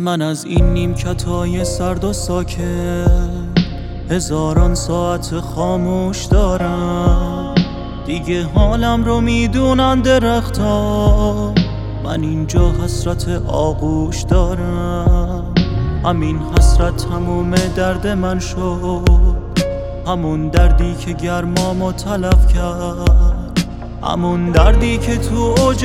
من از این نیمکتای سرد و ساکت هزاران ساعت خاموش دارم. دیگه حالم رو میدونن درختا، من اینجا حسرت آغوش دارم. همین حسرت تموم درد من شد، همون دردی که گرمامو تلف کرد، همون دردی که تو اوج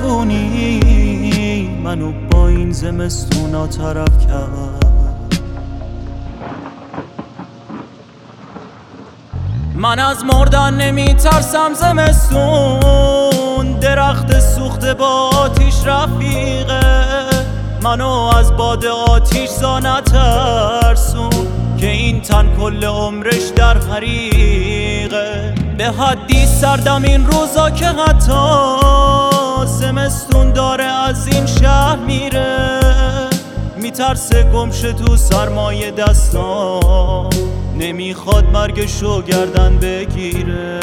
جوونی منو با این زمستونا طرف کرد. من از مردن نمی ترسم زمستون، درخت سوخته با آتیش رفیقه. منو از باد آتیش زا نترسون که این تن کل عمرش در حریقه. به حدی سردم این روزا که حتی زمستون داره از این شهر میره. میترسه گمشه تو سرمایه دستام، نمیخواد مرگشو گردن بگیره.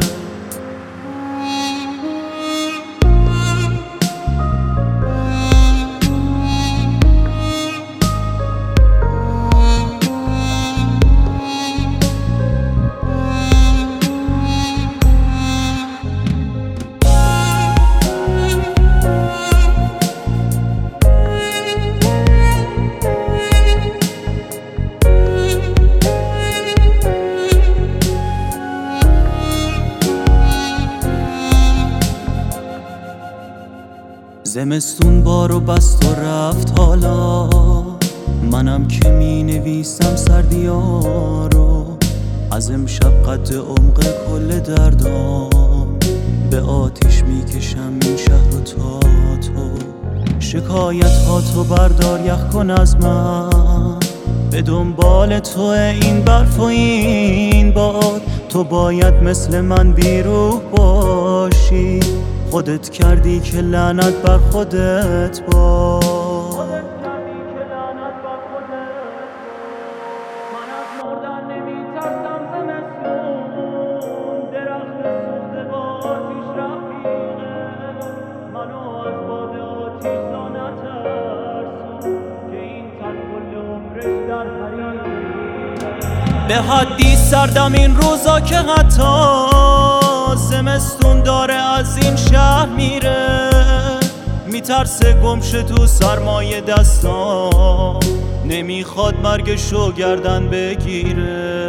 زمستون بارو بست و رفت، حالا منم که می نویسم سردیارو. از امشب قد عمق کل دردام، به آتیش میکشم این شهر و تا تو. شکایت ها تو بردار یخ کن از من، به دنبال تو این برف و این باد. تو باید مثل من بیروح باشی، خودت کردی که لعنت بر خودت باد. من از مردن نمی ترسم زمستون، درخت سوخته با آتیش رفیقه. منو از باد آتیش زا نترسون که این تن کل عمرش در حریقه. به حدی سردم این روزا که حتی زمستون داره از این شهر میره. میترسه گمشه تو سرمایه دستام، نمیخواد مرگشو گردن بگیره.